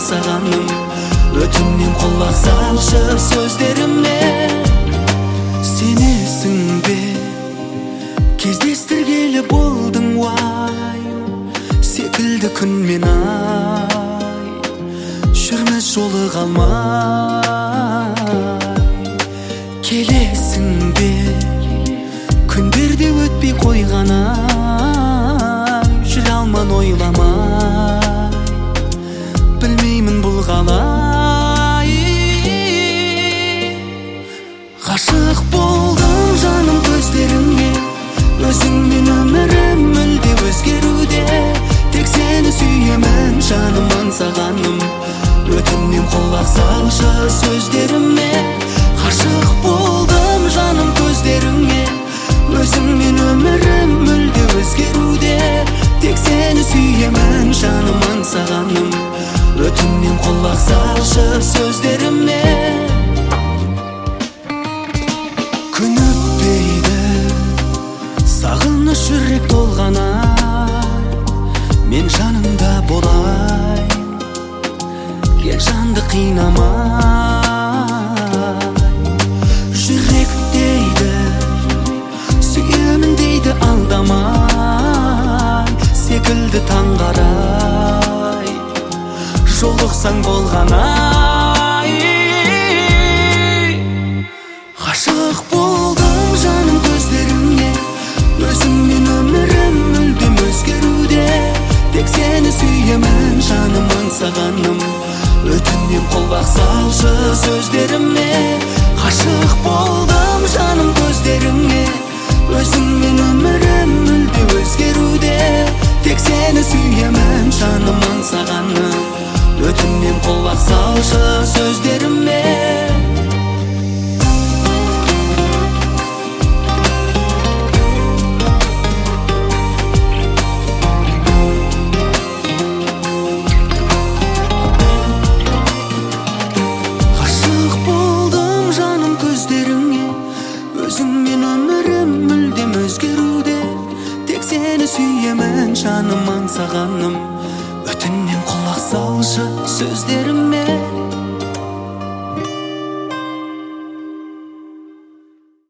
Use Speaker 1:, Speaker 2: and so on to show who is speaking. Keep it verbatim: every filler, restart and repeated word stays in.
Speaker 1: аңсағаным. Өтінем құлақ салшы сөздеріме. Сенесің бе кездестіргелі болдың уай, секілді күн мен ай, жүрміз жолы қалмай. Келесің бе күндерде өтпей қойғана, жүре алман ойламай, білмеймін бұл қалай. Ғашық болдым жаным көздеріңе, өзіңмен өмірім мүлде өзгеруде. Тек сені сүйемін жаным аңсағаным. Өтінем құлақ салшы сөздеріме. Ғашық болдым жаным көздеріңе, өзіңмен өмірім мүлде өзгеруде. Тек сені сүйемін жаным аңсағаным. Өтінем құлақ салшы сөздеріме. Күн өтпейді сағыныш жүрек толғана, мен жаныңда болайын, кел жанды қинамай. Жүрек дейді сүйемін дейді алдамай, секілді таңғарай, жолықсаң болғанай. Ғашық болдым жаным көздеріңе, өзіңмен өмірім мүлдем өзгеруде. Тек сені сүйемін жаным аңсағаным. Өтінем құлақ салшы сөздеріме. Ғашық болдым жаным көздеріңе, өзіңмен өмірім мүлде өзгеруде. Тек сені сүйемін жаным аңсағаным. Өтінем құлақ салшы сөздеріме. Өзіңмен өмірім мүлдем өзгеруде. Тек сені сүйемін жаным аңсағаным. Өтінем құлақ салшы сөздеріме.